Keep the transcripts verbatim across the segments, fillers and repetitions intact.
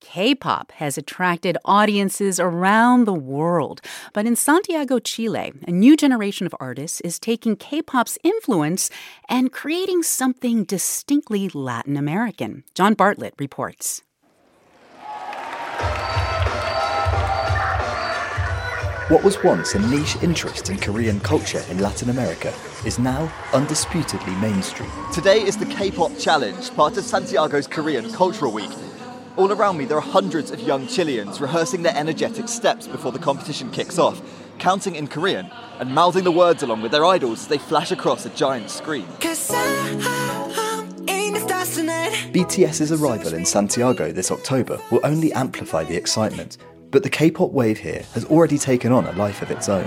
K-pop has attracted audiences around the world. But in Santiago, Chile, a new generation of artists is taking K-pop's influence and creating something distinctly Latin American. John Bartlett reports. What was once a niche interest in Korean culture in Latin America is now undisputedly mainstream. Today is the K-pop Challenge, part of Santiago's Korean Cultural Week. All around me there are hundreds of young Chileans rehearsing their energetic steps before the competition kicks off, counting in Korean and mouthing the words along with their idols as they flash across a giant screen. B T S's arrival in Santiago this October will only amplify the excitement. But the K-pop wave here has already taken on a life of its own.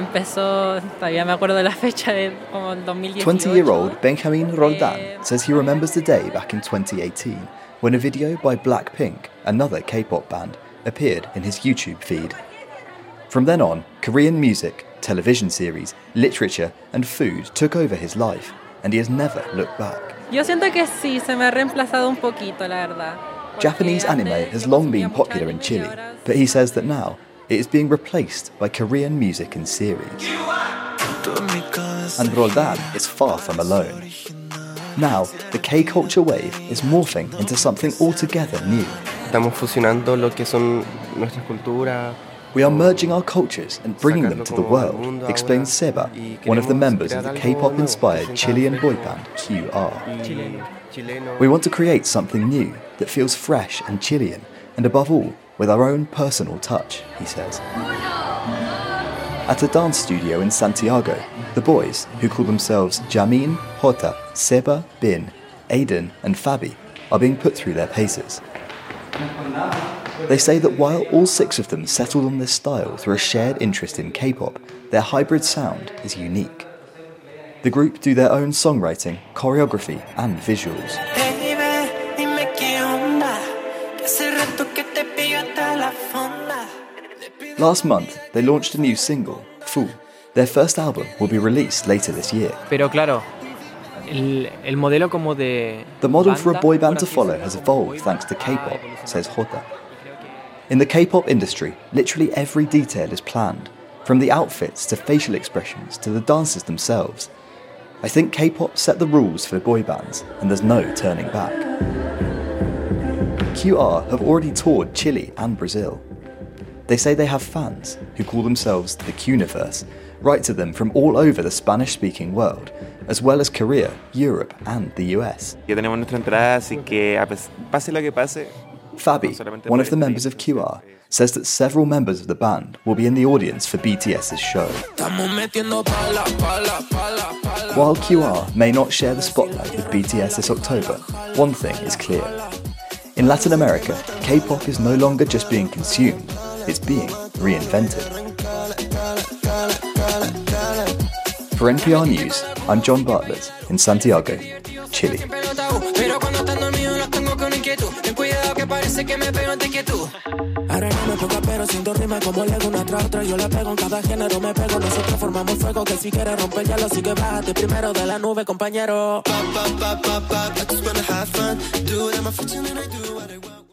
twenty-year-old Benjamin Roldan says he remembers the day back in twenty eighteen when a video by Blackpink, another K-pop band, appeared in his YouTube feed. From then on, Korean music, television series, literature and food took over his life, and he has never looked back. Yo siento que sí, se me ha reemplazado un poquito, la verdad. Japanese anime has long been popular in Chile, but he says that now it is being replaced by Korean music and series. And Roldan is far from alone. Now, the K-culture wave is morphing into something altogether new. We are merging our cultures and bringing them to the world, explains Seba, one of the members of the K-pop-inspired Chilean boy band Q R. We want to create something new that feels fresh and Chilean, and above all, with our own personal touch, he says. At a dance studio in Santiago, the boys, who call themselves Jamin, Jota, Seba, Bin, Aiden and Fabi, are being put through their paces. They say that while all six of them settled on this style through a shared interest in K-pop, their hybrid sound is unique. The group do their own songwriting, choreography and visuals. Last month, they launched a new single, Fu. Their first album will be released later this year. Pero claro, el, el modelo como de the model for a boy band to follow has evolved thanks to K-pop, says Jota. In the K-pop industry, literally every detail is planned, from the outfits to facial expressions to the dances themselves. I think K-pop set the rules for boy bands, and there's no turning back. Q R have already toured Chile and Brazil. They say they have fans, who call themselves the Qniverse, write to them from all over the Spanish-speaking world, as well as Korea, Europe and the U S. Fabi, one of the members of Q R, says that several members of the band will be in the audience for B T S's show. While Q R may not share the spotlight with B T S this October, one thing is clear. In Latin America, K-pop is no longer just being consumed, it's being reinvented. For N P R News, I'm John Bartlett in Santiago, Chile. Ahora no me ponga pero siento rima como lego una tras otra. Yo la pego en cada género me pego. Nosotros formamos fuego que si quieres romper ya lo sigue. Bájate primero de la nube, compañero.